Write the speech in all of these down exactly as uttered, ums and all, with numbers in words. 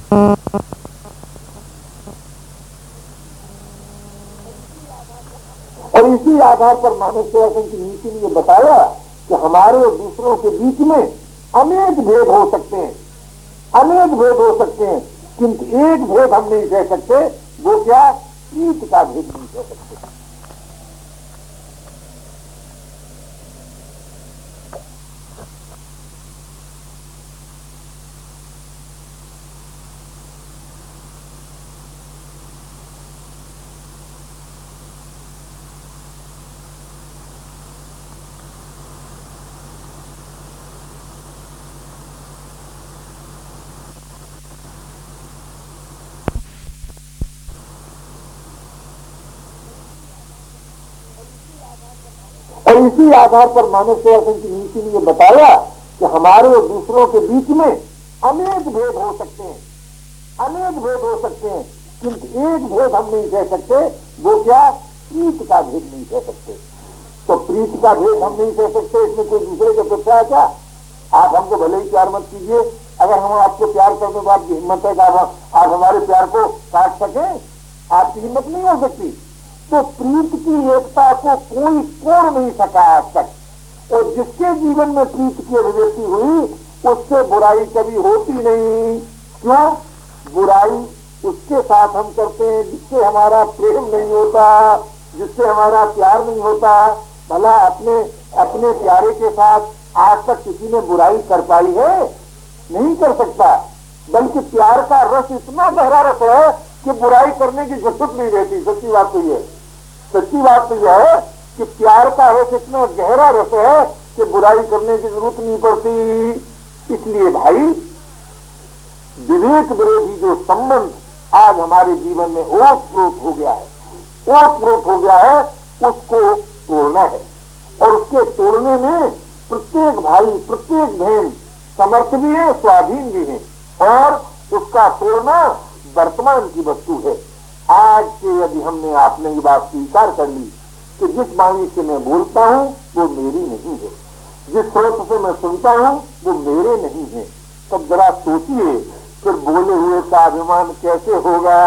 और इसी आधार पर मानव सेवा संघ की नीति ने यह बताया कि हमारे और दूसरों के बीच में अनेक भेद हो सकते हैं, अनेक भेद हो सकते हैं, किंतु एक भेद हम नहीं कह सकते, वो क्या? प्रीत का भेद नहीं कह सकते। और इसी आधार पर मानव सेवा संघ की नीति ने यह बताया कि हमारे और दूसरों के बीच में अनेक भेद हो सकते हैं, अनेक भेद हो सकते हैं, किंतु एक भेद हम नहीं कह सकते, वो क्या? प्रीत का भेद नहीं कह सकते। तो प्रीत का भेद हम नहीं कह सकते, इसमें कोई दूसरे की अपेक्षा है क्या? आप हमको भले ही प्यार मत कीजिए, अगर हम आपको प्यार करने तो आपकी हिम्मत है कि आप, आप हमारे प्यार को काट सकें? आपकी हिम्मत नहीं हो सकती। तो प्रीत की एकता को कोई तोड़ नहीं सका आज तक, और जिसके जीवन में प्रीत की अभिव्यक्ति हुई उससे बुराई कभी होती नहीं। क्यों? बुराई उसके साथ हम करते हैं जिससे हमारा प्रेम नहीं होता, जिससे हमारा प्यार नहीं होता। भला अपने अपने प्यारे के साथ आज तक किसी ने बुराई कर पाई है? नहीं कर सकता। बल्कि प्यार का रस इतना गहरा रस है कि बुराई करने की जरूरत नहीं रहती। सच्ची बात तो ये सच्ची बात तो यह है कि प्यार का रस इतना गहरा रस है कि बुराई करने की जरूरत नहीं पड़ती। इसलिए भाई, विवेक विरोधी जो संबंध आज हमारे जीवन में ओतप्रोत हो गया है, ओतप्रोत हो गया है, उसको तोड़ना है। और उसके तोड़ने में प्रत्येक भाई, प्रत्येक बहन समर्थ भी है, स्वाधीन भी है, और उसका तोड़ना वर्तमान की वस्तु है। आज से यदि हमने आपने ये बात स्वीकार कर ली कि जिस वाणी से मैं बोलता हूं वो मेरी नहीं है, जिस स्रोत से मैं सुनता हूं वो मेरे नहीं है, तब जरा सोचिए फिर बोले हुए का अभिमान कैसे होगा?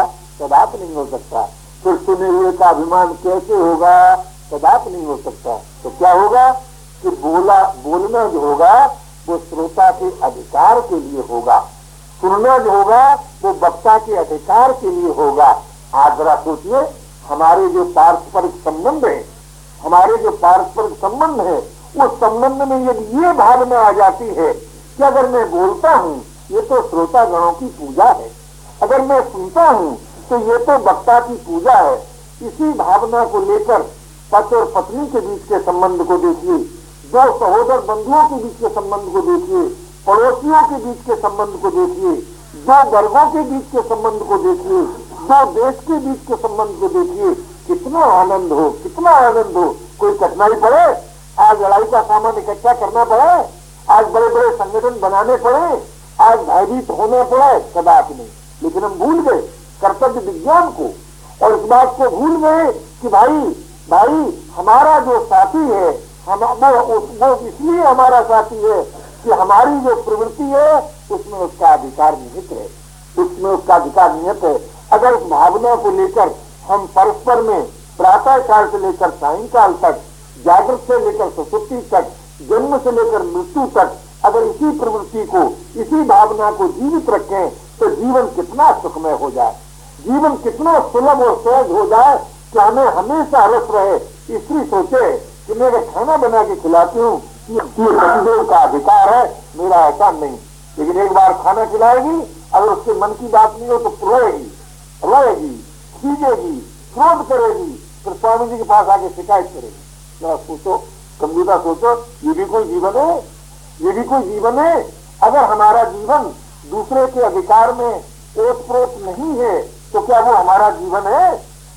कदाप नहीं हो सकता। फिर सुने हुए का अभिमान कैसे होगा? कदाप नहीं हो सकता। तो क्या होगा कि बोला बोलना जो होगा वो श्रोता के अधिकार के लिए होगा, सुनना जो होगा वो वक्ता के अधिकार के लिए होगा। आज जरा सोचिए, हमारे जो पारस्परिक संबंध है, हमारे जो पारस्परिक संबंध है, उस संबंध में यदि ये भावना आ जाती है कि अगर मैं बोलता हूँ ये तो श्रोता गणों की पूजा है, अगर मैं सुनता हूँ तो ये तो वक्ता की पूजा है, इसी भावना को लेकर पति और पत्नी के बीच के संबंध को देखिए, दो सहोदर बंधुओं के बीच के संबंध को देखिए, पड़ोसियों के बीच के संबंध को देखिए, दो वर्गों के बीच के संबंध को देखिए, दो देश के बीच के संबंध को देखिए, कितना आनंद हो, कितना आनंद हो। कोई कठिनाई पड़े, आज लड़ाई का सामान इकट्ठा करना पड़े, आज बड़े बड़े संगठन बनाने पड़े, आज भयभीत होना पड़े? कदापि नहीं। लेकिन हम भूल गए कर्तव्य विज्ञान को, और इस बात को भूल गए कि भाई भाई हमारा जो साथी है, हम वो, वो इसलिए हमारा साथी है कि हमारी जो प्रवृत्ति है उसमें उसका अधिकार निहित है, उसमें उसका अधिकार निहित है। अगर उस भावना को लेकर हम परस्पर में प्रातः काल से लेकर सायंकाल तक, जागृत से लेकर सुसुप्ति तक, जन्म से लेकर मृत्यु तक, अगर इसी प्रवृत्ति को, इसी भावना को जीवित रखें तो जीवन कितना सुखमय हो जाए, जीवन कितना सुलभ और सहज हो जाए कि हमें हमेशा रस रहे। स्त्री सोचे कि मैं अगर खाना बना के खिलाती हूँ ये पतिदेव का अधिकार है, मेरा ऐसा नहीं। लेकिन एक बार खाना खिलाएगी, अगर उसके मन की बात नहीं हो तो रोएगी, रोएगी, खींचेगी, क्रोध करेगी, फिर स्वामी जी के पास आके शिकायत करेगी। जरा सोचो, गंभीरता सोचो, ये भी कोई जीवन है? ये भी कोई जीवन है? अगर हमारा जीवन दूसरे के अधिकार में ओतप्रोत नहीं है तो क्या वो हमारा जीवन है?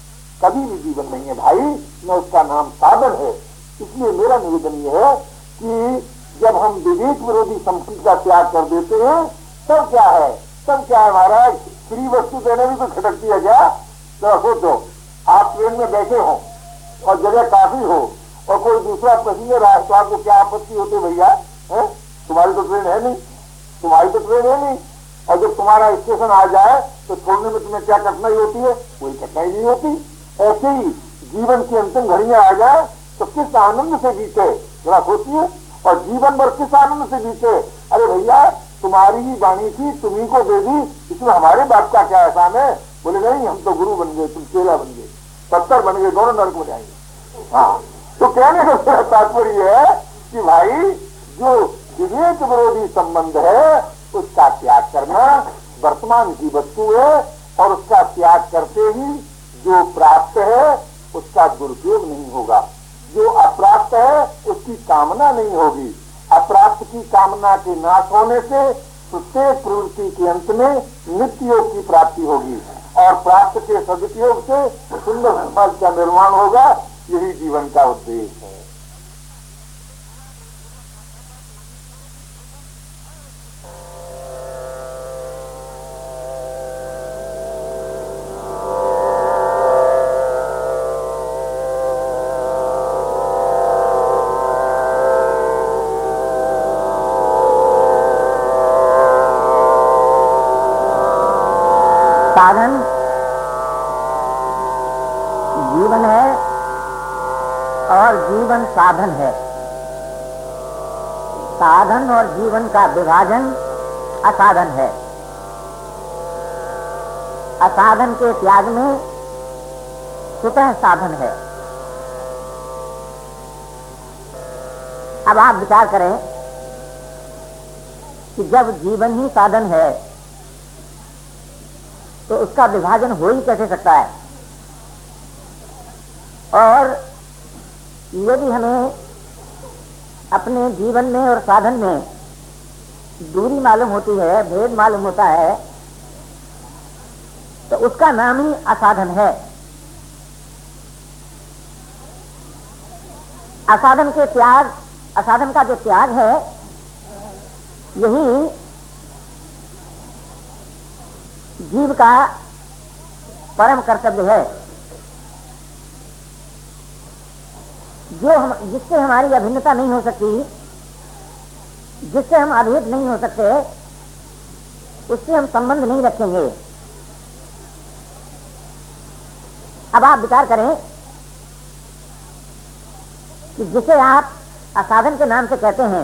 कभी भी जीवन नहीं है भाई, न उसका नाम साधन है। इसलिए मेरा निवेदन यह है कि जब हम विवेक विरोधी संपत्ति का त्याग कर देते हैं तब क्या है, तब क्या है महाराज? फ्री वस्तु देने भी तो खटकती है क्या? तो सोचो, आप ट्रेन में बैठे हो और जगह काफी हो और कोई दूसरा पैसेंजर आए तो आपको क्या आपत्ति होती भैया? है तुम्हारी तो ट्रेन है नहीं, तुम्हारी तो ट्रेन है नहीं, और जब तुम्हारा स्टेशन आ जाए तो छोड़ने में तुम्हें क्या कठिनाई होती है? कोई कठिनाई नहीं होती। ऐसे ही जीवन की अंतिम घड़ी में आ जाए तो किस आनंद से बीते, जरा सोचिए। और जीवन भर किस आनंद से बीते। अरे भैया तुम्हारी ही वाणी थी, तुम्ही को दे दी, इसमें हमारे बाप का क्या एहसान है? बोले नहीं, हम तो गुरु बन गए, तुम चेला बन गए, पत्थर बन गए, दोनों नरक हो जाएंगे। हाँ, तो कहने का तात्पर्य है कि भाई जो विवेक विरोधी संबंध है उसका त्याग करना वर्तमान की वस्तु है, और उसका त्याग करते ही जो प्राप्त है उसका दुरुपयोग नहीं होगा, जो अप्राप्त है उसकी कामना नहीं होगी। अप्राप्त की कामना के नाश होने से प्रत्येक प्रवृत्ति के अंत में नित्य योग की प्राप्ति होगी, और प्राप्त के सदुपयोग से सुंदर समाज का निर्माण होगा। यही जीवन का उद्देश्य है। साधन जीवन है और जीवन साधन है। साधन और जीवन का विभाजन असाधन है। असाधन के त्याग में स्वतः साधन है। अब आप विचार करें कि जब जीवन ही साधन है तो उसका विभाजन हो ही कैसे सकता है? और यदि हमें अपने जीवन में और साधन में दूरी मालूम होती है, भेद मालूम होता है, तो उसका नाम ही असाधन है। असाधन के त्याग, असाधन का जो त्याग है, यही जीव का परम कर्तव्य है। जो हम, जिससे हमारी अभिन्नता नहीं हो सकती, जिससे हम अभेद नहीं हो सकते, उससे हम संबंध नहीं रखेंगे। अब आप विचार करें कि जिसे आप असाधन के नाम से कहते हैं,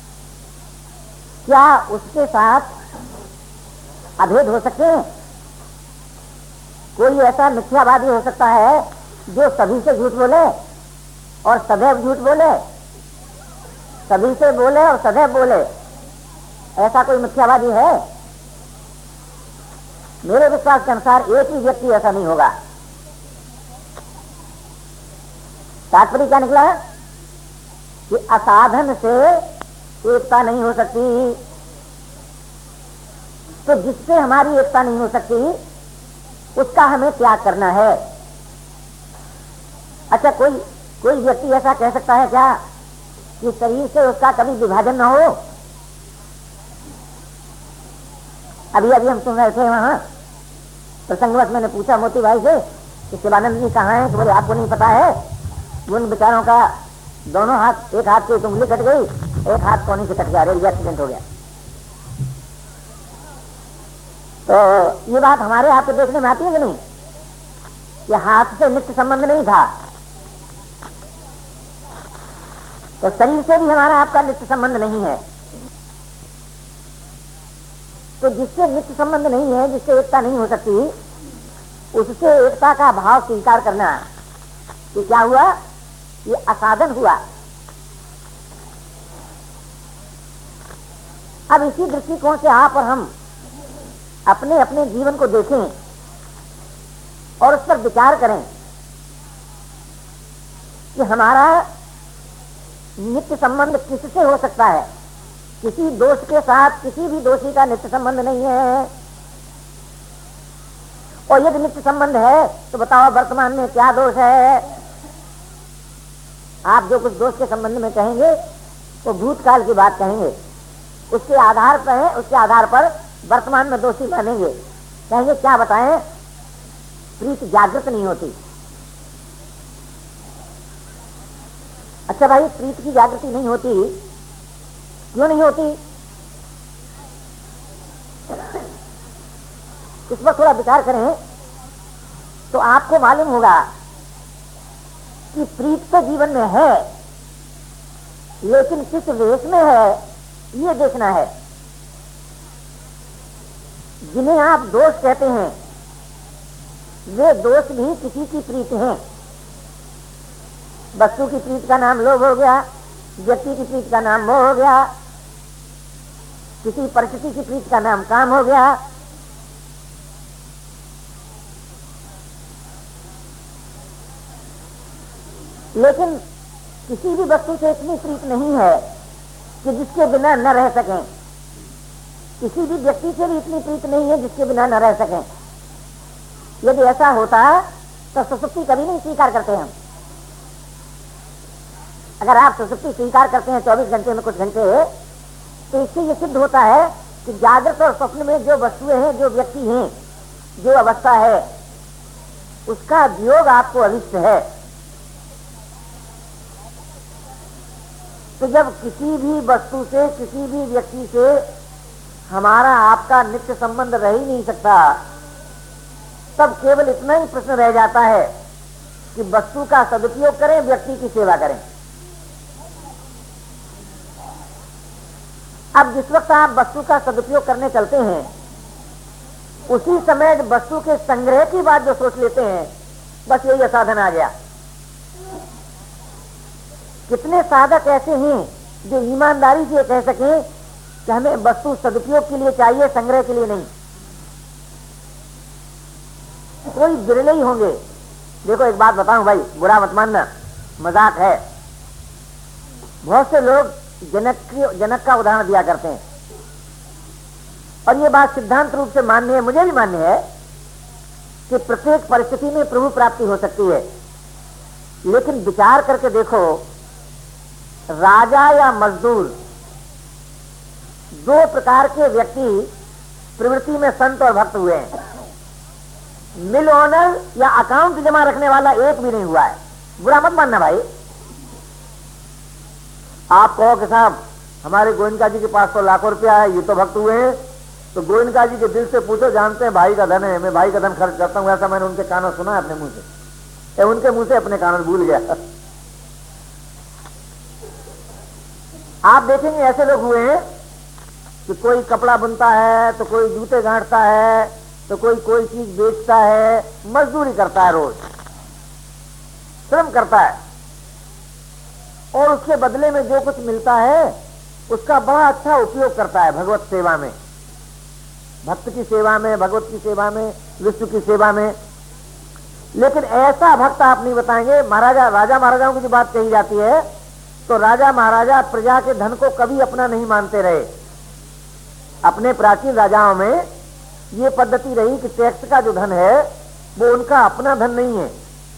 क्या उसके साथ अभेद हो सकते हैं? कोई ऐसा मिथ्यावादी हो सकता है जो सभी से झूठ बोले और सदैव झूठ बोले, सभी से बोले और सदैव बोले? ऐसा कोई मिथ्यावादी है? मेरे विश्वास के अनुसार एक भी व्यक्ति ऐसा नहीं होगा। तात्पर्य क्या निकला कि असाधन से एकता नहीं हो सकती। तो जिससे हमारी एकता नहीं हो सकती उसका हमें त्याग करना है। अच्छा, कोई कोई व्यक्ति ऐसा कह सकता है क्या कि शरीर से उसका कभी विभाजन न हो? अभी अभी हम सुन रहे थे, वहां प्रसंगवश मैंने पूछा मोती भाई से कि शिवानंद जी कहाँ हैं? तो बोले आपको नहीं पता है। उन बेचारों का दोनों हाथ, एक हाथ की उंगली कट गई, एक हाथ कोनी से कट गया, रेलवे एक्सीडेंट हो गया। तो ये बात हमारे आपके देखने में आती है कि नहीं? ये हाथ से नित्य संबंध नहीं था, तो शरीर से भी हमारा आपका नित्य संबंध नहीं है। तो जिससे नित्य संबंध नहीं है, जिससे एकता नहीं हो सकती, उससे एकता का भाव स्वीकार करना कि क्या हुआ? ये असाधन हुआ। अब इसी दृष्टिकोण से आप और हम अपने अपने जीवन को देखें और उस पर विचार करें कि हमारा नित्य संबंध किससे हो सकता है। किसी दोष के साथ किसी भी दोषी का नित्य संबंध नहीं है। और यदि नित्य संबंध है तो बताओ वर्तमान में क्या दोष है? आप जो कुछ दोष के संबंध में कहेंगे वो भूतकाल की बात कहेंगे, उसके आधार पर है, उसके आधार पर वर्तमान में दोषी मानेंगे। कहेंगे क्या बताएं? प्रीति जागृत नहीं होती। अच्छा भाई, प्रीति की जागृति नहीं होती, क्यों नहीं होती? इस पर थोड़ा विचार करें तो आपको मालूम होगा कि प्रीत तो जीवन में है, लेकिन किस वेश में है ये देखना है। जिन्हें आप दोष कहते हैं वे दोष भी किसी की प्रीत हैं। वस्तु की प्रीत का नाम लोभ हो गया, व्यक्ति की प्रीत का नाम मोह हो गया, किसी परिस्थिति की प्रीत का नाम काम हो गया। लेकिन किसी भी वस्तु से इतनी प्रीत नहीं है कि जिसके बिना न रह सकें। किसी भी व्यक्ति से भी इतनी प्रीत नहीं है जिसके बिना न रह सकें। यदि ऐसा होता तो सुसुप्ति कभी नहीं स्वीकार करते हम। अगर आप सुसुप्ति स्वीकार करते हैं चौबीस घंटे में कुछ घंटे, तो इससे ये सिद्ध होता है कि जागृत और स्वप्न में जो वस्तुएं हैं, जो व्यक्ति हैं, जो अवस्था है, उसका वियोग आपको अभिष्ट है। तो जब किसी भी वस्तु से, किसी भी व्यक्ति से हमारा आपका नित्य संबंध रह ही नहीं सकता, तब केवल इतना ही प्रश्न रह जाता है कि वस्तु का सदुपयोग करें, व्यक्ति की सेवा करें। अब जिस वक्त आप वस्तु का सदुपयोग करने चलते हैं, उसी समय वस्तु के संग्रह की बात जो सोच लेते हैं, बस यही असाधन आ गया। कितने साधक ऐसे हैं जो ईमानदारी से कह सकें कि हमें वस्तु सदुपयोग के लिए चाहिए, संग्रह के लिए नहीं। कोई बिरले ही होंगे। देखो एक बात बताऊं भाई, बुरा मत मानना, मजाक है। बहुत से लोग जनक की जनक का उदाहरण दिया करते हैं, और ये बात सिद्धांत रूप से मान्य है, मुझे भी मान्य है कि प्रत्येक परिस्थिति में प्रभु प्राप्ति हो सकती है। लेकिन विचार करके देखो, राजा या मजदूर, दो प्रकार के व्यक्ति प्रवृत्ति में संत और भक्त हुए हैं। मिल ओनर या अकाउंट जमा रखने वाला एक भी नहीं हुआ है। बुरा मत मानना भाई। आप कहो कि साहब हमारे गोविंदा जी के पास तो लाखों रुपया है, ये तो भक्त हुए हैं, तो गोविंदा जी के दिल से पूछो, जानते हैं भाई का धन है, मैं भाई का धन खर्च करता हूं, ऐसा मैंने उनके कानों सुना है अपने मुंह से, उनके मुंह से अपने कानों भूल गया। आप देखेंगे ऐसे लोग हुए हैं कि कोई कपड़ा बुनता है, तो कोई जूते गांठता है, तो कोई कोई चीज बेचता है, मजदूरी करता है, रोज श्रम करता है, और उसके बदले में जो कुछ मिलता है उसका बड़ा अच्छा उपयोग करता है भगवत सेवा में, भक्त की सेवा में, भगवत की सेवा में, विश्व की सेवा में। लेकिन ऐसा भक्त आप नहीं बताएंगे। महाराजा राजा महाराजाओं की जो बात कही जाती है, तो राजा महाराजा प्रजा के धन को कभी अपना नहीं मानते रहे। अपने प्राचीन राजाओं में ये पद्धति रही कि टैक्स का जो धन है वो उनका अपना धन नहीं है,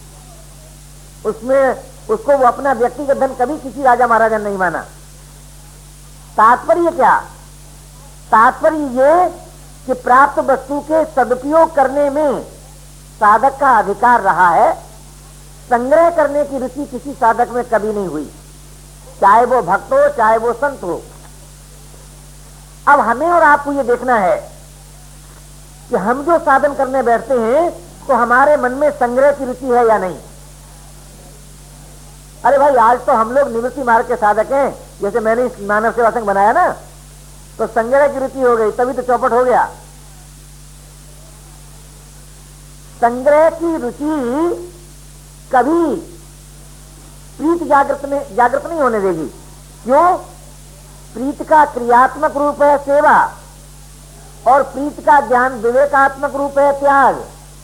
उसमें उसको वो अपना व्यक्तिगत धन कभी किसी राजा महाराजा ने नहीं माना। तात्पर्य क्या? तात्पर्य ये कि प्राप्त वस्तु के सदुपयोग करने में साधक का अधिकार रहा है, संग्रह करने की रुचि किसी साधक में कभी नहीं हुई, चाहे वो भक्त हो चाहे वो संत हो। अब हमें और आपको ये देखना है कि हम जो साधन करने बैठते हैं तो हमारे मन में संग्रह की रुचि है या नहीं। अरे भाई, आज तो हम लोग निवृत्ति मार्ग के साधक हैं। जैसे मैंने इस मानव सेवा संघ बनाया ना, तो संग्रह की रुचि हो गई, तभी तो चौपट हो गया। संग्रह की रुचि कभी प्रीत जागृत में जागृत नहीं होने देगी। क्यों? प्रीत का क्रियात्मक रूप है सेवा, और प्रीत का ज्ञान विवेकात्मक रूप है त्याग।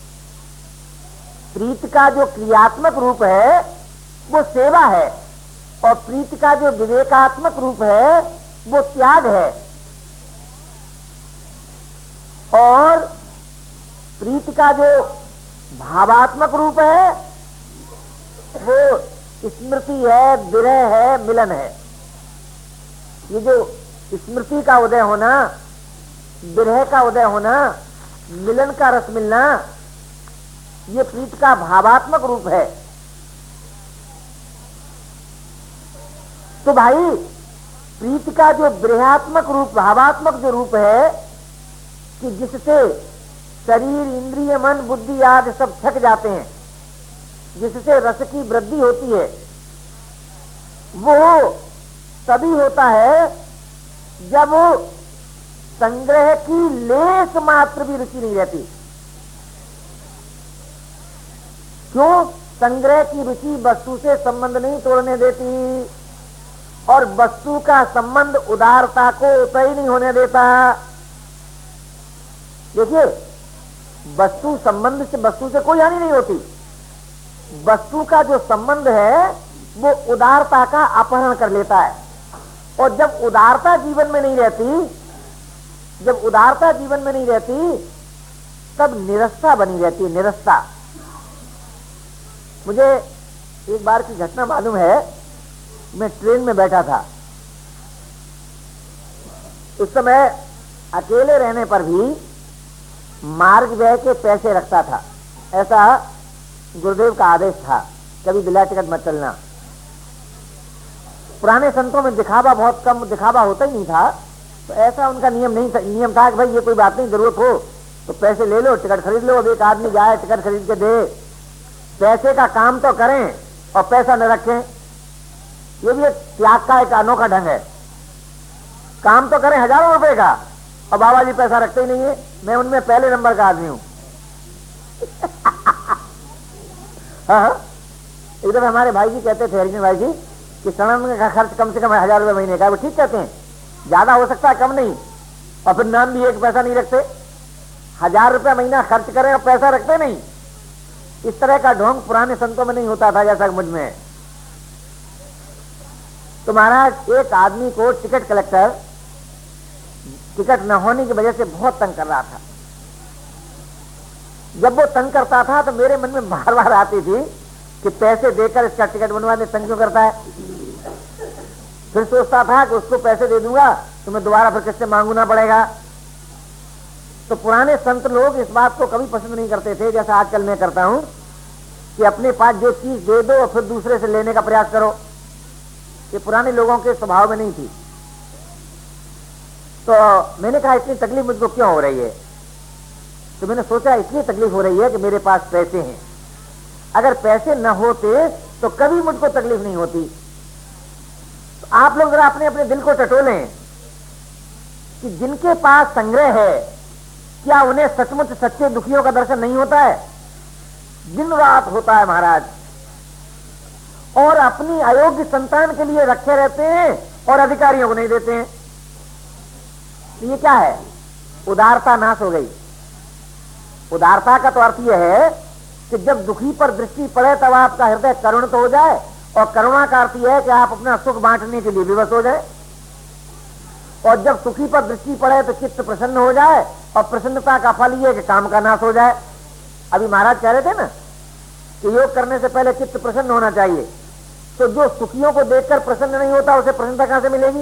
प्रीत का जो क्रियात्मक रूप है वो सेवा है, और प्रीत का जो विवेकात्मक रूप है वो त्याग है। और प्रीत का जो भावात्मक रूप है वो स्मृति है, विरह है, मिलन है। ये जो स्मृति का उदय होना, विरह का उदय होना, मिलन का रस मिलना, ये प्रीत का भावात्मक रूप है। तो भाई, प्रीत का जो विरहात्मक रूप, भावात्मक जो रूप है कि जिससे शरीर, इंद्रिय, मन, बुद्धि आदि सब थक जाते हैं, जिससे रस की वृद्धि होती है, वो तभी होता है जब संग्रह की लेस मात्र भी रुचि नहीं रहती। क्यों? संग्रह की रुचि वस्तु से संबंध नहीं तोड़ने देती, और वस्तु का संबंध उदारता को उतई नहीं होने देता। देखिए, वस्तु संबंध से वस्तु से कोई हानि नहीं होती। वस्तु का जो संबंध है वो उदारता का अपहरण कर लेता है, और जब उदारता जीवन में नहीं रहती, जब उदारता जीवन में नहीं रहती, तब निरस्ता बनी रहती है, निरस्ता। मुझे एक बार की घटना मालूम है, मैं ट्रेन में बैठा था, उस समय अकेले रहने पर भी मार्ग व्यय के पैसे रखता था, ऐसा गुरुदेव का आदेश था, कभी बिला टिकट मत चलना। पुराने संतों में दिखावा बहुत कम, दिखावा होता ही नहीं था, तो ऐसा उनका नियम नहीं था। नियम था कि भाई ये कोई बात नहीं, जरूरत हो तो पैसे ले लो, टिकट खरीद लो। अब एक आदमी जाए टिकट खरीद के दे, पैसे का काम तो करें और पैसा न रखें, ये भी एक त्याग का एक अनोखा ढंग है। काम तो करें हजारों रुपए का, और बाबा जी पैसा रखते ही नहीं है। मैं उनमें पहले नंबर का आदमी हूं। हाँ, एकदम हमारे भाई जी कहते थे, हरिजन भाई जी, कि सड़न का खर्च कम से कम हजार रुपए महीने का। वो ठीक कहते हैं, ज्यादा हो सकता है, कम नहीं। और फिर नाम भी एक पैसा नहीं रखते, हजार रुपया महीना खर्च करें और पैसा रखते नहीं। इस तरह का ढोंग पुराने संतों में नहीं होता था जैसा मुझ में। तो महाराज, एक आदमी को टिकट कलेक्टर टिकट न होने की वजह से बहुत तंग कर रहा था। जब वो तंग करता था तो मेरे मन में बार बार आती थी कि पैसे देकर इसका टिकट बनवा दे, तंग क्यों करता है। फिर सोचता था कि उसको पैसे दे दूंगा तो मैं दोबारा फिर किससे मांगू ना पड़ेगा। तो पुराने संत लोग इस बात को कभी पसंद नहीं करते थे, जैसा आजकल मैं करता हूं कि अपने पास जो चीज दे दो और फिर दूसरे से लेने का प्रयास करो। ये पुराने लोगों के स्वभाव में नहीं थी। तो मैंने कहा, इतनी तकलीफ मुझको क्यों हो रही है? तो मैंने सोचा, इसलिए तकलीफ हो रही है कि मेरे पास पैसे हैं। अगर पैसे न होते तो कभी मुझको तकलीफ नहीं होती। तो आप लोग जरा अपने अपने दिल को टटोलें कि जिनके पास संग्रह है, क्या उन्हें सचमुच सच्चे दुखियों का दर्शन नहीं होता है? दिन रात होता है महाराज, और अपनी अयोग्य संतान के लिए रखे रहते हैं और अधिकारियों को नहीं देते हैं। तो ये क्या है? उदारता नाश हो गई। उदारता का तो अर्थ यह है कि जब दुखी पर दृष्टि पड़े तब आपका हृदय करुण तो हो जाए, और करुणा का अर्थ यह है कि आप अपना सुख बांटने के लिए विवश हो जाए, और जब सुखी पर दृष्टि पड़े तो चित्त प्रसन्न हो जाए, और प्रसन्नता का फल यह कि काम का नाश हो जाए। अभी महाराज कह रहे थे ना कि योग करने से पहले चित्त प्रसन्न होना चाहिए। तो जो सुखियों को देखकर प्रसन्न नहीं होता, उसे प्रसन्नता कहां से मिलेगी?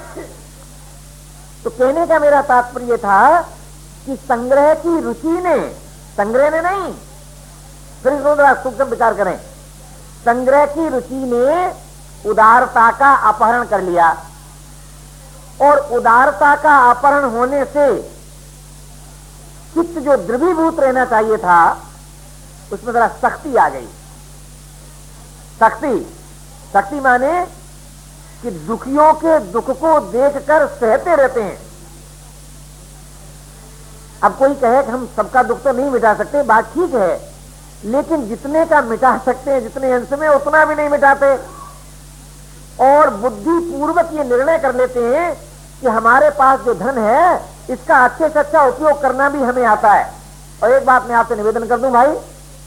तो कहने का मेरा तात्पर्य था कि संग्रह की रुचि ने, संग्रह ने नहीं, फिर इसको जरा सूक्ष्म विचार करें, संग्रह की रुचि ने उदारता का अपहरण कर लिया, और उदारता का अपहरण होने से चित्त जो द्रवीभूत रहना चाहिए था उसमें जरा शक्ति आ गई। शक्ति शक्ति माने कि दुखियों के दुख को देखकर सहते रहते हैं। अब कोई कहे कि हम सबका दुख तो नहीं मिटा सकते, बात ठीक है, लेकिन जितने का मिटा सकते हैं, जितने अंश में, उतना भी नहीं मिटाते। और बुद्धि पूर्वक ये निर्णय कर लेते हैं कि हमारे पास जो धन है इसका अच्छे से अच्छा उपयोग करना भी हमें आता है। और एक बात मैं आपसे निवेदन कर दूं भाई,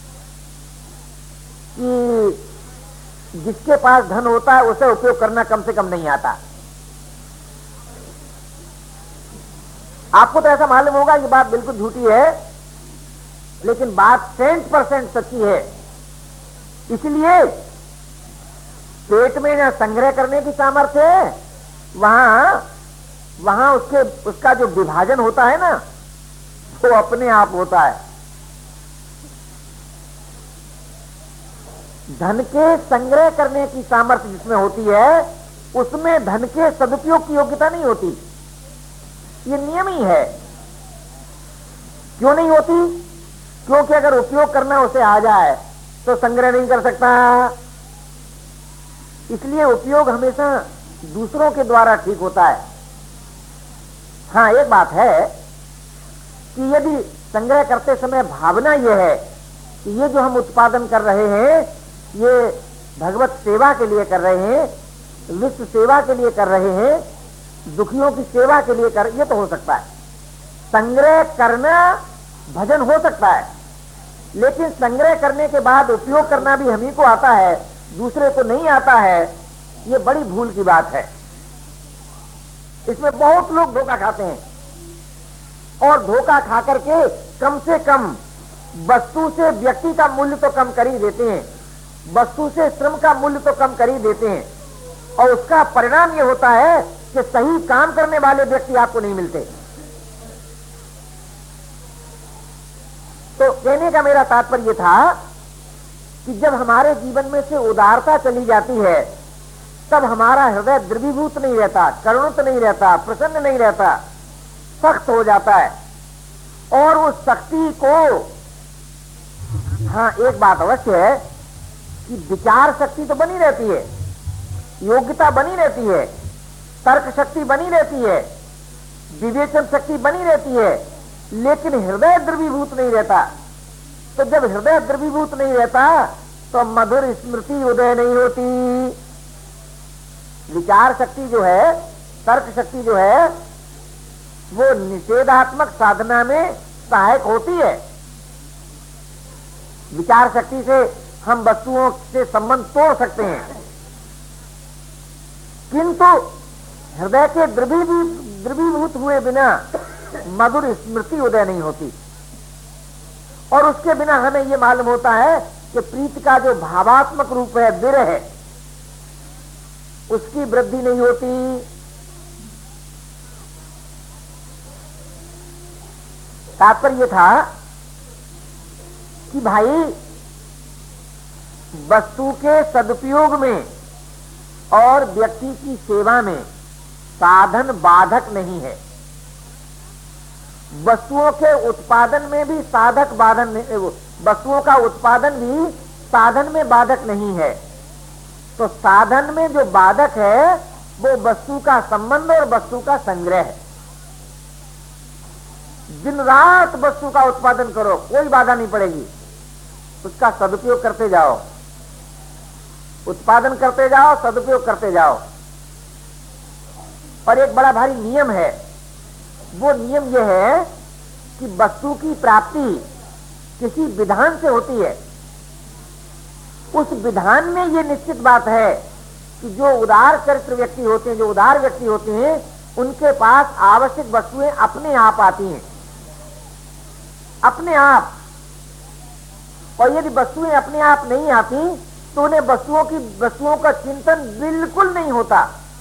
कि जिसके पास धन होता है उसे उपयोग करना कम से कम नहीं आता। आपको तो ऐसा मालूम होगा कि बात बिल्कुल झूठी है, लेकिन बात सेंट परसेंट सच्ची है। इसलिए पेट में जहां संग्रह करने की सामर्थ्य है, वहां वहां उसके उसका जो विभाजन होता है ना, वो अपने आप होता है। धन के संग्रह करने की सामर्थ्य जिसमें होती है, उसमें धन के सदुपयोग की योग्यता नहीं होती। ये नियम ही है। क्यों नहीं होती? क्योंकि अगर उपयोग करना उसे आ जाए तो संग्रह नहीं कर सकता। इसलिए उपयोग हमेशा दूसरों के द्वारा ठीक होता है। हाँ, एक बात है कि यदि संग्रह करते समय भावना यह है कि ये जो हम उत्पादन कर रहे हैं ये भगवत सेवा के लिए कर रहे हैं, विश्व सेवा के लिए कर रहे हैं, दुखियों की सेवा के लिए कर, ये तो हो सकता है। संग्रह करना भजन हो सकता है, लेकिन संग्रह करने के बाद उपयोग करना भी हम ही को आता है, दूसरे को नहीं आता है, ये बड़ी भूल की बात है। इसमें बहुत लोग धोखा खाते हैं और धोखा खा करके कम से कम वस्तु से व्यक्ति का मूल्य तो कम कर ही देते हैं, वस्तु से श्रम का मूल्य तो कम कर ही देते हैं, और उसका परिणाम यह होता है कि सही काम करने वाले व्यक्ति आपको नहीं मिलते। तो कहने का मेरा तात्पर्य था कि जब हमारे जीवन में से उदारता चली जाती है तब हमारा हृदय द्रवीभूत नहीं रहता, करुणित नहीं रहता, प्रसन्न नहीं रहता, सख्त हो जाता है। और उस शक्ति को, हाँ एक बात अवश्य है कि विचार शक्ति तो बनी रहती है, योग्यता बनी रहती है, तर्क शक्ति बनी रहती है, विवेचन शक्ति बनी रहती है, लेकिन हृदय द्रवीभूत नहीं रहता। तो जब हृदय द्रवीभूत नहीं रहता तो मधुर स्मृति उदय नहीं होती। विचार शक्ति जो है, तर्क शक्ति जो है, वो निषेधात्मक साधना में सहायक होती है। विचार शक्ति से हम वस्तुओं से संबंध तोड़ सकते हैं, किंतु हृदय के द्रवीभूत हुए बिना मधुर स्मृति उदय नहीं होती। और उसके बिना हमें यह मालूम होता है कि प्रीति का जो भावात्मक रूप है, विरह है, उसकी वृद्धि नहीं होती। तात्पर्य था कि भाई वस्तु के सदुपयोग में और व्यक्ति की सेवा में साधन बाधक नहीं है। वस्तुओं के उत्पादन में भी साधक बाधन नहीं, वस्तुओं का उत्पादन भी साधन में बाधक नहीं है। तो साधन में जो बाधक है वो वस्तु का संबंध और वस्तु का संग्रह है। दिन रात वस्तु का उत्पादन करो, कोई बाधा नहीं पड़ेगी, उसका सदुपयोग करते जाओ, उत्पादन करते जाओ, सदुपयोग करते जाओ। और एक बड़ा भारी नियम है, वो नियम यह है कि वस्तु की प्राप्ति किसी विधान से होती है। उस विधान में यह निश्चित बात है कि जो उदार चरित्र व्यक्ति होते हैं, जो उदार व्यक्ति होते हैं, उनके पास आवश्यक वस्तुएं अपने आप आती हैं, अपने आप। और यदि वस्तुएं अपने आप नहीं आती तो उन्हें वस्तुओं की वस्तुओं का चिंतन बिल्कुल नहीं होता।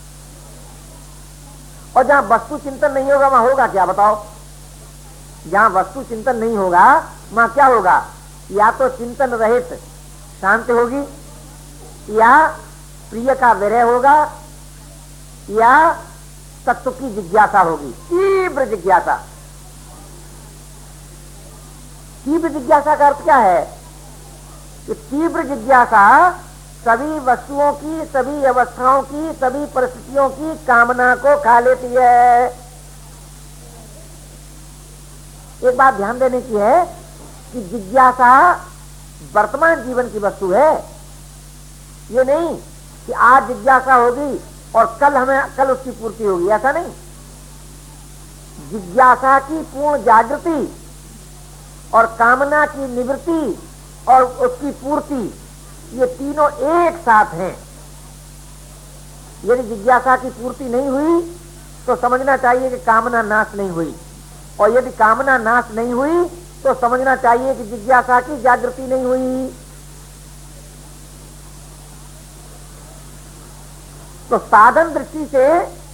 और जहां वस्तु चिंतन नहीं होगा वहां होगा क्या बताओ? जहां वस्तु चिंतन नहीं होगा वहां क्या होगा? या तो चिंतन रहित शांत होगी, या प्रिय का विरह होगा, या तत्व की जिज्ञासा होगी, तीव्र जिज्ञासा। तीव्र जिज्ञासा का अर्थ क्या है? कि तीव्र जिज्ञासा सभी वस्तुओं की, सभी अवस्थाओं की, सभी परिस्थितियों की कामना को खा लेती है। एक बात ध्यान देने की है कि जिज्ञासा वर्तमान जीवन की वस्तु है। ये नहीं कि आज जिज्ञासा होगी और कल हमें कल उसकी पूर्ति होगी, ऐसा नहीं। जिज्ञासा की पूर्ण जागृति और कामना की निवृत्ति और उसकी पूर्ति, ये तीनों एक साथ हैं। यदि जिज्ञासा की पूर्ति नहीं हुई तो समझना चाहिए कि कामना नाश नहीं हुई, और यदि कामना नाश नहीं हुई तो समझना चाहिए कि जिज्ञासा की जागृति नहीं हुई। तो साधन दृष्टि से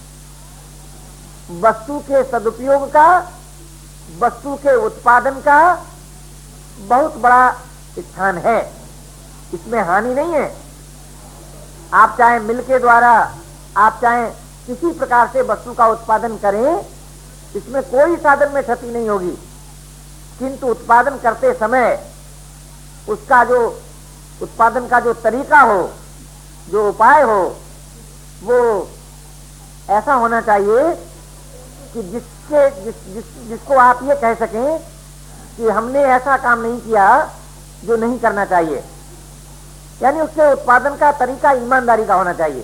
वस्तु के सदुपयोग का, वस्तु के उत्पादन का बहुत बड़ा स्थान है, इसमें हानि नहीं है। आप चाहे मिल के द्वारा, आप चाहे किसी प्रकार से वस्तु का उत्पादन करें, इसमें कोई साधन में क्षति नहीं होगी। किंतु उत्पादन करते समय उसका जो उत्पादन का जो तरीका हो, जो उपाय हो, वो ऐसा होना चाहिए कि जिसके जिस, जिस, जिसको आप ये कह सकें कि हमने ऐसा काम नहीं किया जो नहीं करना चाहिए। यानी उसके उत्पादन का तरीका ईमानदारी का होना चाहिए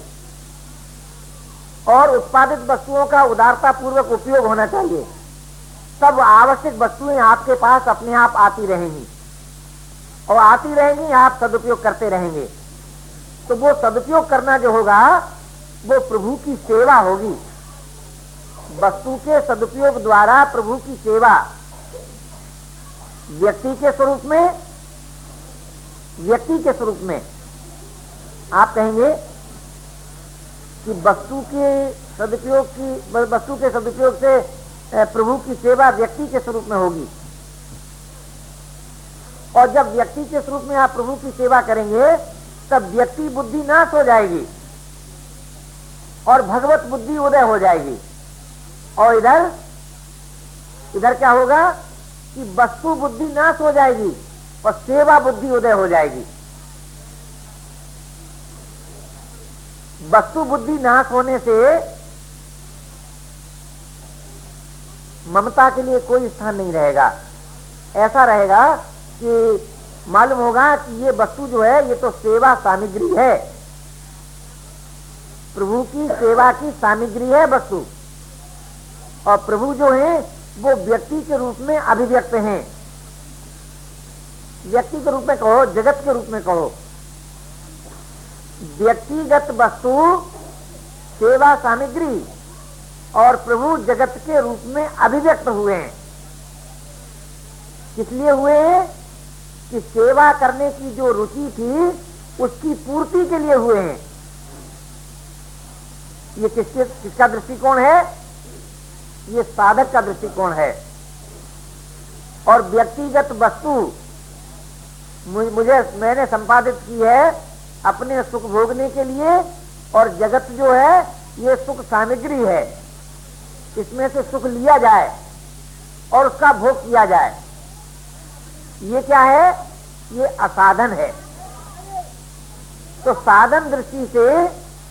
और उत्पादित वस्तुओं का उदारता पूर्वक उपयोग होना चाहिए। सब आवश्यक वस्तुएं आपके पास अपने आप आती रहेंगी और आती रहेंगी, आप सदुपयोग करते रहेंगे। तो वो सदुपयोग करना जो होगा वो प्रभु की सेवा होगी। वस्तु के सदुपयोग द्वारा प्रभु की सेवा व्यक्ति के स्वरूप में व्यक्ति के स्वरूप में आप कहेंगे कि वस्तु के सदुपयोग की वस्तु के सदुपयोग से प्रभु की सेवा व्यक्ति के स्वरूप में होगी। और जब व्यक्ति के स्वरूप में आप प्रभु की सेवा करेंगे तब व्यक्ति बुद्धि नाश हो जाएगी और भगवत बुद्धि उदय हो जाएगी। और इधर इधर क्या होगा कि वस्तु बुद्धि नाश हो जाएगी और सेवा बुद्धि उदय हो जाएगी। वस्तु बुद्धि नाश होने से ममता के लिए कोई स्थान नहीं रहेगा। ऐसा रहेगा कि मालूम होगा कि ये वस्तु जो है ये तो सेवा सामग्री है, प्रभु की सेवा की सामग्री है वस्तु, और प्रभु जो है वो व्यक्ति के रूप में अभिव्यक्त हैं। व्यक्ति के रूप में कहो, जगत के रूप में कहो, व्यक्तिगत वस्तु सेवा सामग्री और प्रभु जगत के रूप में अभिव्यक्त हुए हैं। इसलिए हुए हैं कि सेवा करने की जो रुचि थी उसकी पूर्ति के लिए हुए हैं। ये किसके किसका दृष्टिकोण है? ये साधक का दृष्टिकोण है। और व्यक्तिगत वस्तु मुझे मैंने संपादित की है अपने सुख भोगने के लिए, और जगत जो है ये सुख सामग्री है, इसमें से सुख लिया जाए और उसका भोग किया जाए। ये क्या है? ये असाधन है। तो साधन दृष्टि से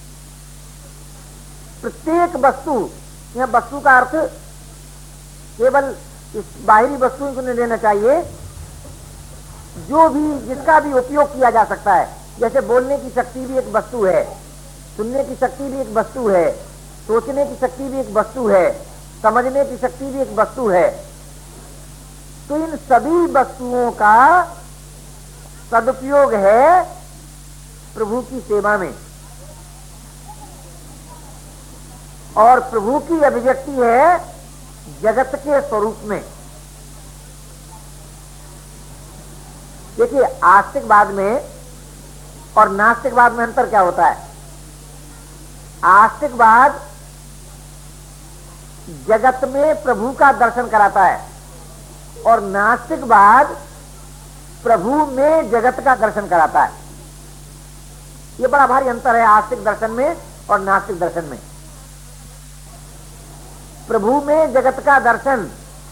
प्रत्येक वस्तु, यह वस्तु का अर्थ केवल इस बाहरी वस्तु को नहीं लेना चाहिए, जो भी जिसका भी उपयोग किया जा सकता है। जैसे बोलने की शक्ति भी एक वस्तु है, सुनने की शक्ति भी एक वस्तु है, सोचने की शक्ति भी एक वस्तु है, समझने की शक्ति भी एक वस्तु है। तो इन सभी वस्तुओं का सदुपयोग है प्रभु की सेवा में, और प्रभु की अभिव्यक्ति है जगत के स्वरूप में। देखिए, आस्तिकवाद में और नास्तिकवाद में अंतर क्या होता है? आस्तिकवाद जगत में प्रभु का दर्शन कराता है और नास्तिकवाद प्रभु में जगत का दर्शन कराता है। यह बड़ा भारी अंतर है आस्तिक दर्शन में और नास्तिक दर्शन में। प्रभु में जगत का दर्शन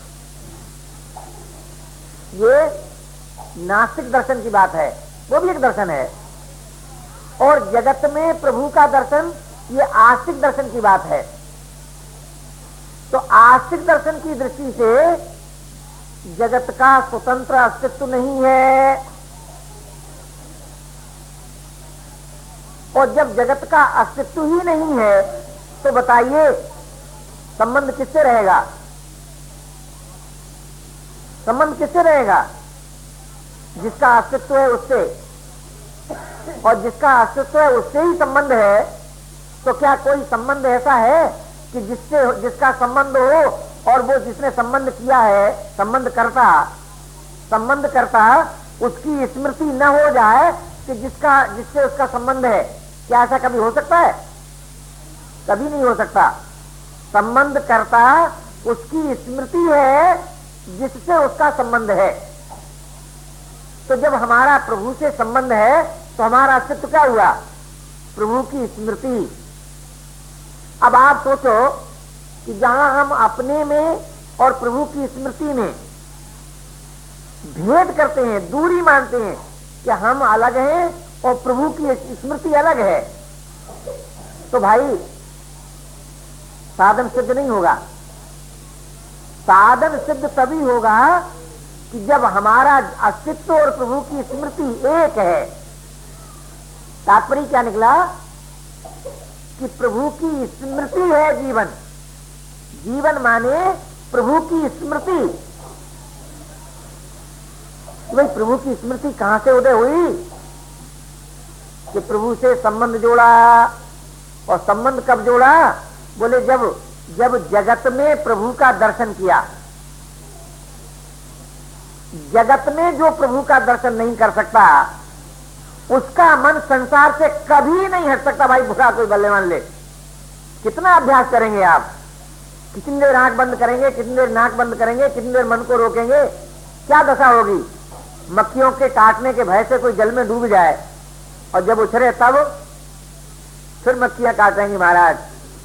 ये नास्तिक दर्शन की बात है, वो भी एक दर्शन है, और जगत में प्रभु का दर्शन ये आस्तिक दर्शन की बात है। तो आस्तिक दर्शन की दृष्टि से जगत का स्वतंत्र अस्तित्व नहीं है, और जब जगत का अस्तित्व ही नहीं है तो बताइए संबंध किससे रहेगा? संबंध किससे रहेगा? जिसका अस्तित्व है उससे, और जिसका अस्तित्व है उससे ही संबंध है। तो क्या कोई संबंध ऐसा है कि जिससे जिसका संबंध हो और वो जिसने संबंध किया है, संबंध करता संबंध करता उसकी स्मृति न हो जाए कि जिसका जिससे उसका संबंध है? क्या ऐसा कभी हो सकता है? कभी नहीं हो सकता। संबंध करता उसकी स्मृति है जिससे उसका संबंध है। तो जब हमारा प्रभु से संबंध है तो हमारा अस्तित्व क्या हुआ? प्रभु की स्मृति। अब आप सोचो कि जहां हम अपने में और प्रभु की स्मृति में भेद करते हैं, दूरी मानते हैं कि हम अलग हैं और प्रभु की स्मृति अलग है, तो भाई साधन सिद्ध नहीं होगा। साधन सिद्ध तभी होगा कि जब हमारा अस्तित्व और प्रभु की स्मृति एक है। तात्पर्य क्या निकला कि प्रभु की स्मृति है जीवन। जीवन माने प्रभु की स्मृति। भाई प्रभु की स्मृति कहां से उदय हुई कि प्रभु से संबंध जोड़ा। और संबंध कब जोड़ा? बोले जब जब जगत में प्रभु का दर्शन किया। जगत में जो प्रभु का दर्शन नहीं कर सकता उसका मन संसार से कभी नहीं हट सकता। भाई बुरा कोई बल्ले मान ले, कितना अभ्यास करेंगे आप, कितनी देर आंख बंद करेंगे, कितनी देर नाक बंद करेंगे, कितनी देर मन को रोकेंगे, क्या दशा होगी। मक्खियों के काटने के भय से कोई जल में डूब जाए और जब उछरे तब फिर मक्खियां काटेंगी महाराज।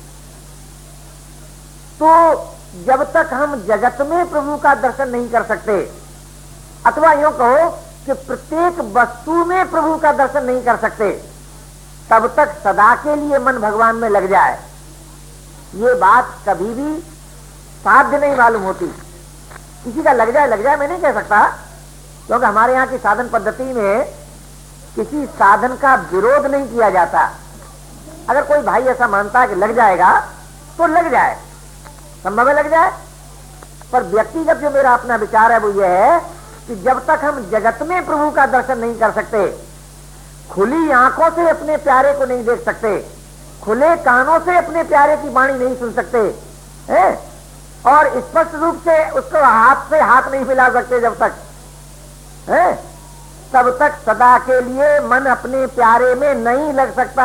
तो जब तक हम जगत में प्रभु का दर्शन नहीं कर सकते, अथवा यूं कहो कि प्रत्येक वस्तु में प्रभु का दर्शन नहीं कर सकते, तब तक सदा के लिए मन भगवान में लग जाए, ये बात कभी भी साध्य नहीं मालूम होती। किसी का लग जाए लग जाए मैं नहीं कह सकता, क्योंकि हमारे यहाँ की साधन पद्धति में किसी साधन का विरोध नहीं किया जाता। अगर कोई भाई ऐसा मानता है कि लग जाएगा तो लग जाए, संभव है लग जाए। पर व्यक्तिगत जो मेरा अपना विचार है वो ये है कि जब तक हम जगत में प्रभु का दर्शन नहीं कर सकते, खुली आंखों से अपने प्यारे को नहीं देख सकते, खुले कानों से अपने प्यारे की वाणी नहीं सुन सकते है? और स्पष्ट रूप से उसको हाथ से हाथ नहीं मिला सकते, जब तक है तब तक सदा के लिए मन अपने प्यारे में नहीं लग सकता।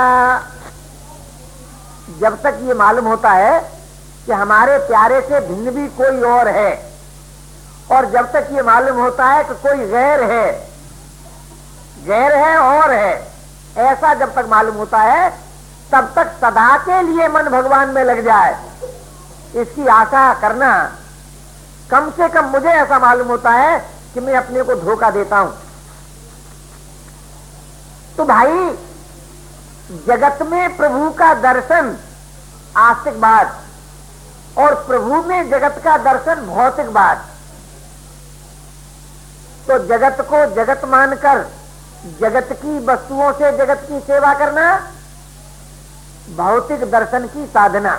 जब तक ये मालूम होता है कि हमारे प्यारे से भिन्न भी कोई और है, और जब तक ये मालूम होता है कि कोई गैर है, गैर है और है, ऐसा जब तक मालूम होता है तब तक सदा के लिए मन भगवान में लग जाए, इसकी आशा करना, कम से कम मुझे ऐसा मालूम होता है कि मैं अपने को धोखा देता हूं। तो भाई जगत में प्रभु का दर्शन आस्तिक बात और प्रभु में जगत का दर्शन भौतिक बात। तो जगत को जगत मानकर जगत की वस्तुओं से जगत की सेवा करना भौतिक दर्शन की साधना।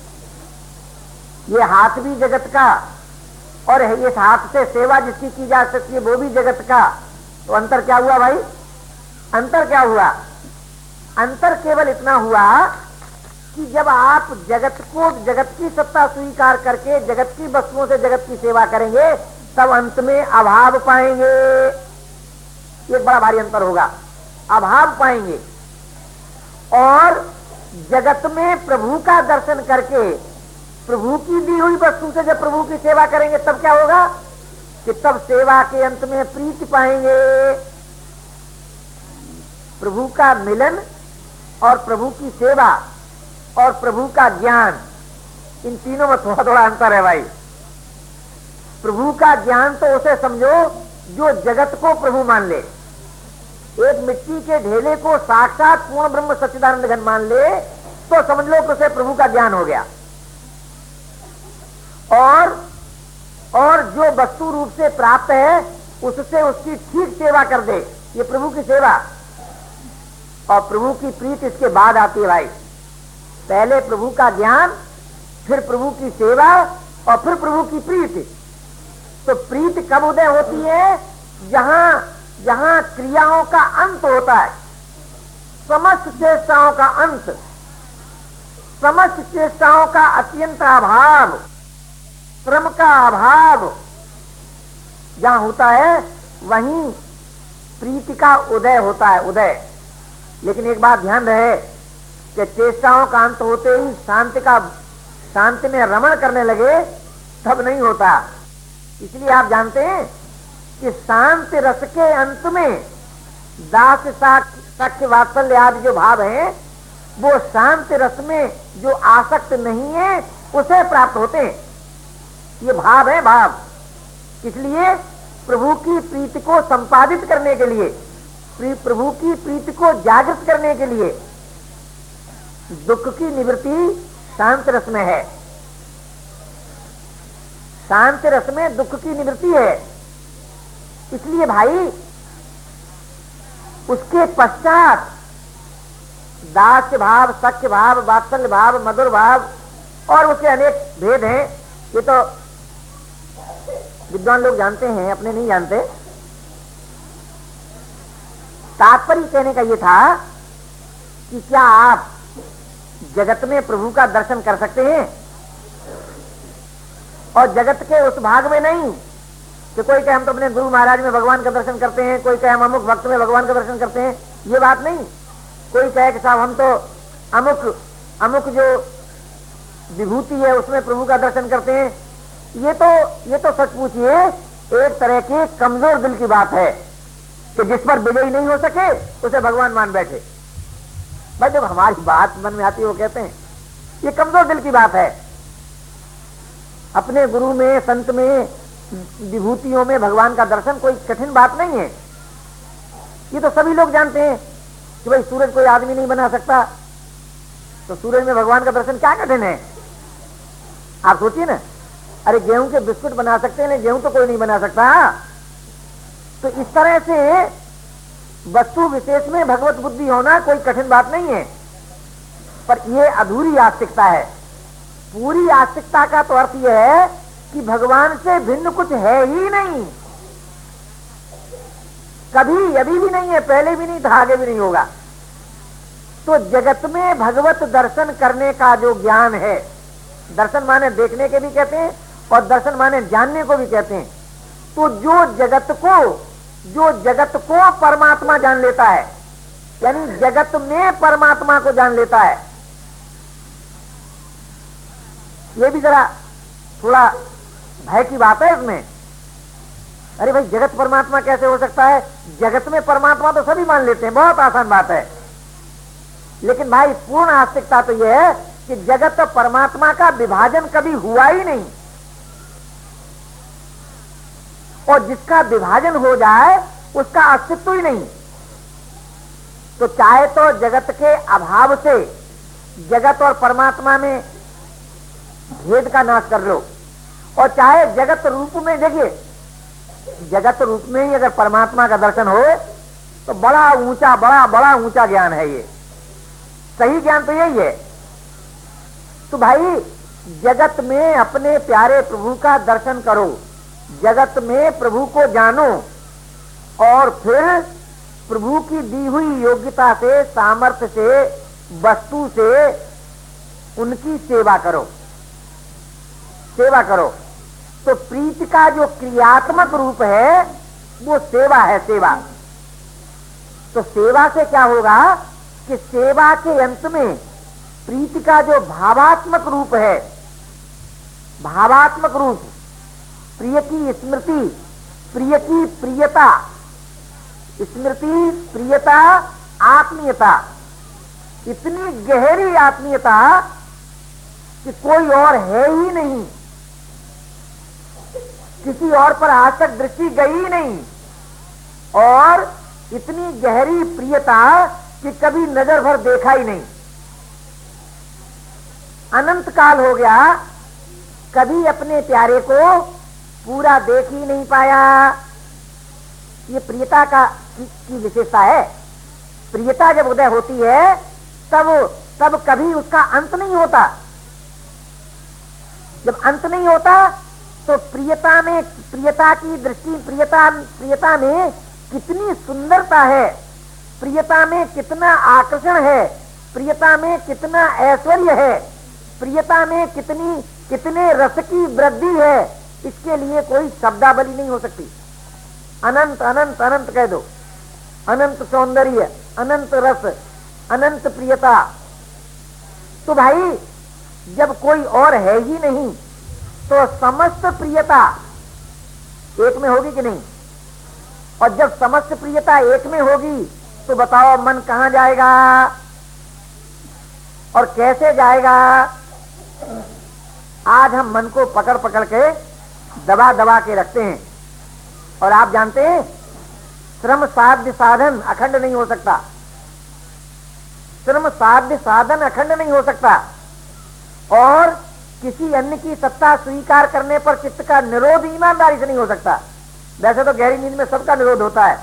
ये हाथ भी जगत का और इस हाथ से सेवा जिसकी की जा सकती है वो भी जगत का। तो अंतर क्या हुआ भाई? अंतर क्या हुआ? अंतर केवल इतना हुआ कि जब आप जगत को जगत की सत्ता स्वीकार करके जगत की वस्तुओं से जगत की सेवा करेंगे तब अंत में अभाव पाएंगे। एक बड़ा भारी अंतर होगा, अभाव पाएंगे। और जगत में प्रभु का दर्शन करके प्रभु की दी हुई वस्तु से जब प्रभु की सेवा करेंगे तब क्या होगा कि तब सेवा के अंत में प्रीति पाएंगे। प्रभु का मिलन और प्रभु की सेवा और प्रभु का ज्ञान, इन तीनों में थोड़ा थोड़ा अंतर है भाई। प्रभु का ज्ञान तो उसे समझो जो जगत को प्रभु मान ले। एक मिट्टी के ढेले को साक्षात पूर्ण ब्रह्म सच्चिदानंद घन मान ले तो समझ लो कि उसे प्रभु का ज्ञान हो गया। और और जो वस्तु रूप से प्राप्त है उससे उसकी ठीक सेवा कर दे, ये प्रभु की सेवा। और प्रभु की प्रीति इसके बाद आती है भाई। पहले प्रभु का ज्ञान, फिर प्रभु की सेवा और फिर प्रभु की प्रीति। तो प्रीति कब उदय होती है? जहां जहां क्रियाओं का अंत होता है, समस्त चेष्टाओं का अंत, समस्त चेष्टाओं का अत्यंत अभाव, श्रम का अभाव जहां होता है वहीं प्रीति का उदय होता है, उदय। लेकिन एक बात ध्यान रहे कि चेष्टाओं का अंत होते ही शांति का शांति में रमण करने लगे तब नहीं होता। इसलिए आप जानते हैं कि शांति रस के अंत में दास साक्ष्य वात्सल्य आदि जो भाव हैं वो शांति रस में जो आसक्त नहीं है उसे प्राप्त होते हैं। ये भाव है भाव। इसलिए प्रभु की प्रीति को संपादित करने के लिए, प्रभु की प्रीति को जागृत करने के लिए दुख की निवृत्ति शांत रस में है। शांत रस में दुख की निवृत्ति है। इसलिए भाई उसके पश्चात दास्य भाव, सख्य भाव, वात्सल्य भाव, मधुर भाव और उसके अनेक भेद हैं। ये तो विद्वान लोग जानते हैं, अपने नहीं जानते। तात्पर्य कहने का ये था कि क्या आप जगत में प्रभु का दर्शन कर सकते हैं और जगत के उस भाग में नहीं कि कोई कहे हम तो अपने गुरु महाराज में भगवान का दर्शन करते हैं, कोई कहे हम अमुक भक्त में भगवान का दर्शन करते हैं, ये बात नहीं। कोई कहे कि साहब हम तो अमुक अमुक जो विभूति है उसमें प्रभु का दर्शन करते हैं। ये तो ये तो सच पूछिए एक तरह की कमजोर दिल की बात है कि जिस पर विजयी नहीं हो सके उसे भगवान मान बैठे। भाई जब हमारी बात मन में आती है वो कहते हैं ये कमजोर दिल की बात है। अपने गुरु में, संत में, विभूतियों में भगवान का दर्शन कोई कठिन बात नहीं है। ये तो सभी लोग जानते हैं कि भाई सूरज कोई आदमी नहीं बना सकता, तो सूरज में भगवान का दर्शन क्या कठिन है। आप सोचिए ना, अरे गेहूं के बिस्कुट बना सकते हैं, गेहूं तो कोई नहीं बना सकता। तो इस तरह से वस्तु विशेष में भगवत बुद्धि होना कोई कठिन बात नहीं है, पर यह अधूरी आस्तिकता है। पूरी आस्तिकता का तो अर्थ यह है कि भगवान से भिन्न कुछ है ही नहीं, कभी अभी भी नहीं है, पहले भी नहीं था, आगे भी नहीं होगा। तो जगत में भगवत दर्शन करने का जो ज्ञान है, दर्शन माने देखने के भी कहते हैं और दर्शन माने जानने को भी कहते हैं। तो जो जगत को जो जगत को परमात्मा जान लेता है, यानी जगत में परमात्मा को जान लेता है, ये भी जरा थोड़ा भय की बात है इसमें। अरे भाई जगत परमात्मा कैसे हो सकता है? जगत में परमात्मा तो सभी मान लेते हैं, बहुत आसान बात है। लेकिन भाई पूर्ण आस्तिकता तो यह है कि जगत और परमात्मा का विभाजन कभी हुआ ही नहीं, और जिसका विभाजन हो जाए उसका अस्तित्व ही नहीं। तो चाहे तो जगत के अभाव से जगत और परमात्मा में भेद का नाश कर लो, और चाहे जगत रूप में, देखिए जगत रूप में ही अगर परमात्मा का दर्शन हो तो बड़ा ऊंचा बड़ा बड़ा ऊंचा ज्ञान है। ये सही ज्ञान तो यही है। तो भाई जगत में अपने प्यारे प्रभु का दर्शन करो, जगत में प्रभु को जानो, और फिर प्रभु की दी हुई योग्यता से, सामर्थ्य से, वस्तु से उनकी सेवा करो, सेवा करो। तो प्रीति का जो क्रियात्मक रूप है वो सेवा है, सेवा। तो सेवा से क्या होगा कि सेवा के अंत में प्रीति का जो भावात्मक रूप है, भावात्मक रूप, प्रिय की स्मृति, प्रिय की प्रियता, स्मृति, प्रियता, आत्मीयता, इतनी गहरी आत्मीयता कि कोई और है ही नहीं, किसी और पर आज तक दृष्टि गई नहीं, और इतनी गहरी प्रियता कि कभी नजर भर देखा ही नहीं। अनंत काल हो गया, कभी अपने प्यारे को पूरा देख ही नहीं पाया। ये प्रियता का की, की विशेषता है। प्रियता जब उदय होती है तब तब कभी उसका अंत नहीं होता। जब अंत नहीं होता तो प्रियता में, प्रियता की दृष्टि, प्रियता प्रियता में कितनी सुंदरता है, प्रियता में कितना आकर्षण है, प्रियता में कितना ऐश्वर्य है, प्रियता में कितनी कितने रस की वृद्धि है, इसके लिए कोई शब्दावली नहीं हो सकती। अनंत अनंत अनंत कह दो, अनंत सौंदर्य, अनंत रस, अनंत प्रियता। तो भाई जब कोई और है ही नहीं तो समस्त प्रियता एक में होगी कि नहीं? और जब समस्त प्रियता एक में होगी तो बताओ मन कहां जाएगा और कैसे जाएगा? आज हम मन को पकड़ पकड़ के दबा दबा के रखते हैं। और आप जानते हैं श्रम साध्य साधन अखंड नहीं हो सकता। श्रम साध्य साधन अखंड नहीं हो सकता और किसी अन्य की सत्ता स्वीकार करने पर चित्त का निरोध ईमानदारी से नहीं हो सकता। वैसे तो गहरी नींद में सबका निरोध होता है,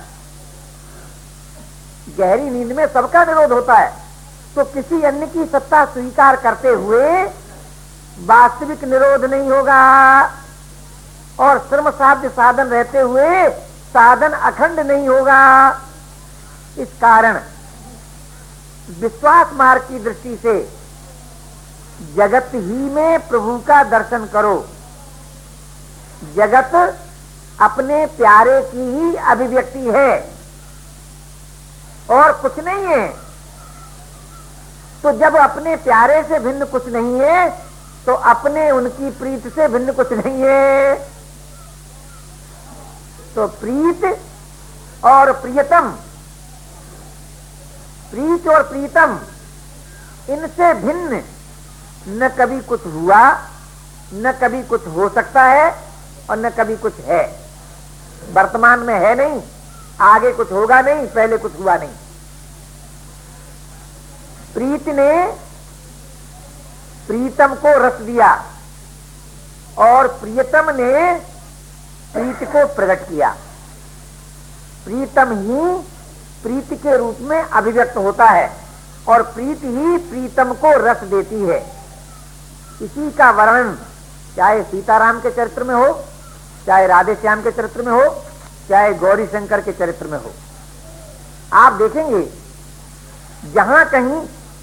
गहरी नींद में सबका निरोध होता है, तो किसी अन्य की सत्ता स्वीकार करते हुए वास्तविक निरोध नहीं होगा और श्रम साध्य साधन रहते हुए साधन अखंड नहीं होगा। इस कारण विश्वास मार्ग की दृष्टि से जगत ही में प्रभु का दर्शन करो। जगत अपने प्यारे की ही अभिव्यक्ति है और कुछ नहीं है। तो जब अपने प्यारे से भिन्न कुछ नहीं है तो अपने उनकी प्रीत से भिन्न कुछ नहीं है। तो प्रीत और प्रियतम, प्रीत और प्रीतम, इनसे भिन्न न कभी कुछ हुआ, न कभी कुछ हो सकता है और न कभी कुछ है। वर्तमान में है नहीं, आगे कुछ होगा नहीं, पहले कुछ हुआ नहीं। प्रीत ने प्रीतम को रस दिया और प्रियतम ने प्रीत को प्रकट किया। प्रीतम ही प्रीत के रूप में अभिव्यक्त होता है और प्रीत ही प्रीतम को रस देती है। इसी का वर्णन चाहे सीताराम के चरित्र में हो, चाहे राधे श्याम के चरित्र में हो, चाहे गौरी शंकर के चरित्र में हो। आप देखेंगे जहां कहीं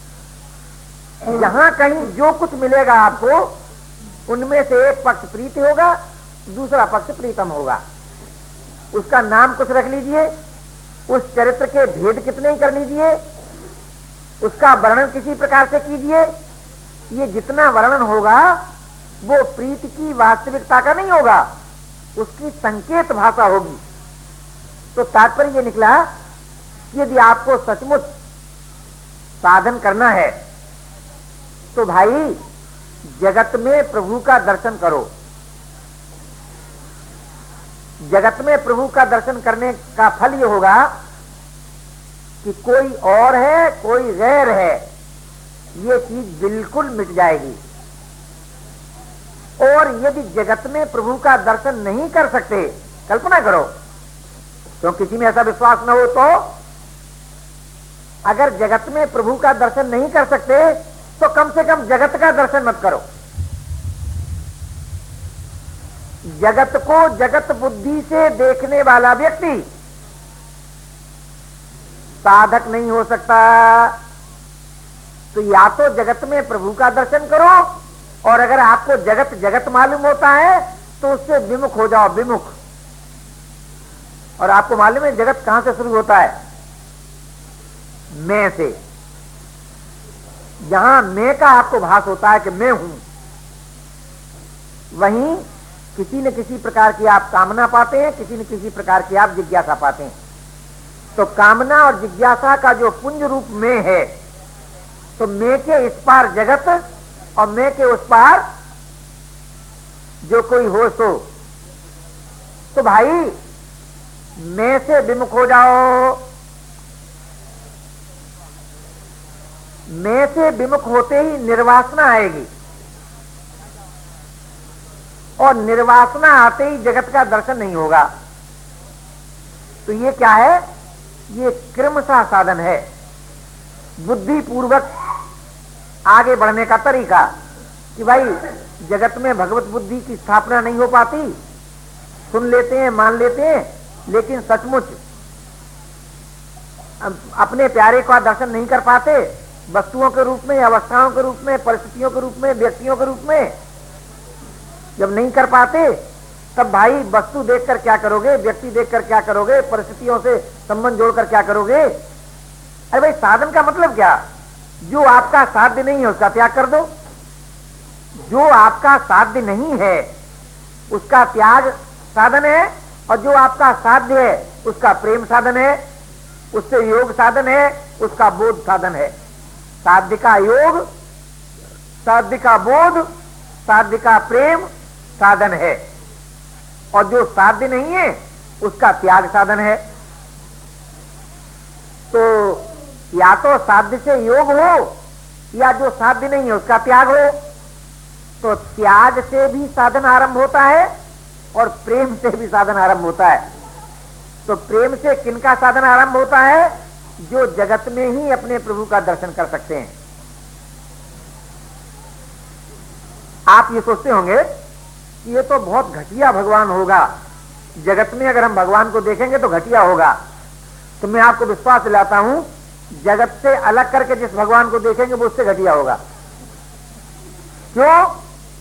जहां कहीं जो कुछ मिलेगा आपको, उनमें से एक पक्ष प्रीति होगा, दूसरा पक्ष प्रीतम होगा। उसका नाम कुछ रख लीजिए, उस चरित्र के भेद कितने ही कर लीजिए, उसका वर्णन किसी प्रकार से कीजिए, ये जितना वर्णन होगा वो प्रीति की वास्तविकता का नहीं होगा, उसकी संकेत भाषा होगी। तो तात्पर्य ये निकला कि यदि आपको सचमुच साधन करना है तो भाई जगत में प्रभु का दर्शन करो। जगत में प्रभु का दर्शन करने का फल ये होगा कि कोई और है, कोई गैर है, ये चीज बिल्कुल मिट जाएगी। और यदि जगत में प्रभु का दर्शन नहीं कर सकते, कल्पना करो, तो किसी में ऐसा विश्वास न हो तो अगर जगत में प्रभु का दर्शन नहीं कर सकते तो कम से कम जगत का दर्शन मत करो। जगत को जगत बुद्धि से देखने वाला व्यक्ति साधक नहीं हो सकता। तो या तो जगत में प्रभु का दर्शन करो, और अगर आपको जगत जगत मालूम होता है तो उससे विमुख हो जाओ, विमुख। और आपको मालूम है जगत कहां से शुरू होता है? मैं से। जहां मैं का आपको भास होता है कि मैं हूं, वहीं किसी न किसी प्रकार की आप कामना पाते हैं, किसी न किसी प्रकार की आप जिज्ञासा पाते हैं। तो कामना और जिज्ञासा का जो पुंज रूप मैं है, तो मैं के इस पार जगत और मैं के उस पार जो कोई हो सो। तो भाई मैं से विमुख हो जाओ। मैं से विमुख होते ही निर्वासना आएगी, और निर्वासना आते ही जगत का दर्शन नहीं होगा। तो ये क्या है? ये क्रमशः साधन है, बुद्धि पूर्वक आगे बढ़ने का तरीका। कि भाई जगत में भगवत बुद्धि की स्थापना नहीं हो पाती, सुन लेते हैं, मान लेते हैं, लेकिन सचमुच अपने प्यारे का दर्शन नहीं कर पाते। वस्तुओं के रूप में, अवस्थाओं के रूप में, परिस्थितियों के रूप में, व्यक्तियों के रूप में जब नहीं कर पाते, तब भाई वस्तु देखकर क्या करोगे, व्यक्ति देखकर क्या करोगे, परिस्थितियों से संबंध जोड़कर क्या करोगे? अरे भाई साधन का मतलब क्या? जो आपका साध्य नहीं है उसका त्याग कर दो। जो आपका साध्य नहीं है उसका त्याग साधन है, और जो आपका साध्य है उसका प्रेम साधन है, उससे योग साधन है, उसका बोध साधन है। साध्य का योग, साध्य का बोध, साध्य का प्रेम साधन है, और जो साध्य नहीं है उसका त्याग साधन है। तो या तो साध्य से योग हो या जो साध्य नहीं है उसका त्याग हो। तो त्याग से भी साधन आरंभ होता है और प्रेम से भी साधन आरंभ होता है। तो प्रेम से किनका साधन आरंभ होता है? जो जगत में ही अपने प्रभु का दर्शन कर सकते हैं। आप ये सोचते होंगे कि ये तो बहुत घटिया भगवान होगा, जगत में अगर हम भगवान को देखेंगे तो घटिया होगा। तो मैं आपको विश्वास दिलाता हूं, जगत से अलग करके जिस भगवान को देखेंगे वो उससे घटिया होगा। क्यों?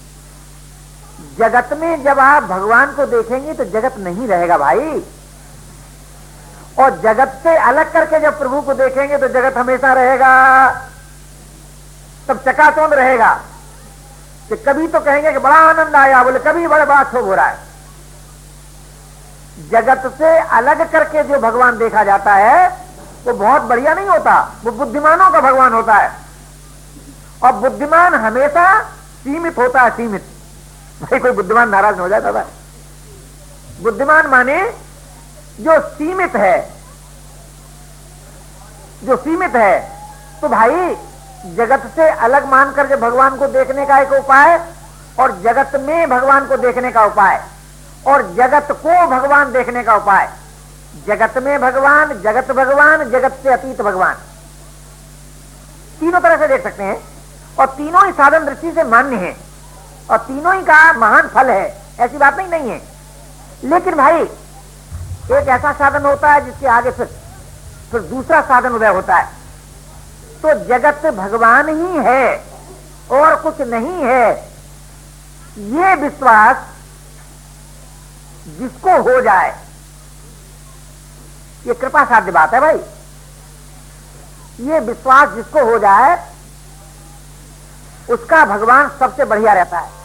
जगत में जब आप भगवान को देखेंगे तो जगत नहीं रहेगा भाई, और जगत से अलग करके जब प्रभु को देखेंगे तो जगत हमेशा रहेगा, तब चकाचौंध रहेगा। कि कभी तो कहेंगे कि बड़ा आनंद आया, बोले कभी बड़ा बड़ा क्षोभ हो रहा है। जगत से अलग करके जो भगवान देखा जाता है वो बहुत बढ़िया नहीं होता, वो बुद्धिमानों का भगवान होता है। और बुद्धिमान हमेशा सीमित होता है, सीमित। भाई कोई बुद्धिमान नाराज हो जाता है। बुद्धिमान माने जो सीमित है, जो सीमित है। तो भाई जगत से अलग मानकर जब भगवान को देखने का एक उपाय, और जगत में भगवान को देखने का उपाय, और जगत को भगवान देखने का उपाय। जगत में भगवान, जगत भगवान, जगत से अतीत भगवान, तीनों तरह से देख सकते हैं। और तीनों ही साधन दृष्टि से मान्य है, और तीनों ही का महान फल है, ऐसी बात नहीं नहीं है। लेकिन भाई एक ऐसा साधन होता है जिसके आगे फिर फिर दूसरा साधन उदय होता है। तो जगत भगवान ही है और कुछ नहीं है, ये विश्वास जिसको हो जाए, ये कृपा साध्य बात है भाई। ये विश्वास जिसको हो जाए उसका भगवान सबसे बढ़िया रहता है।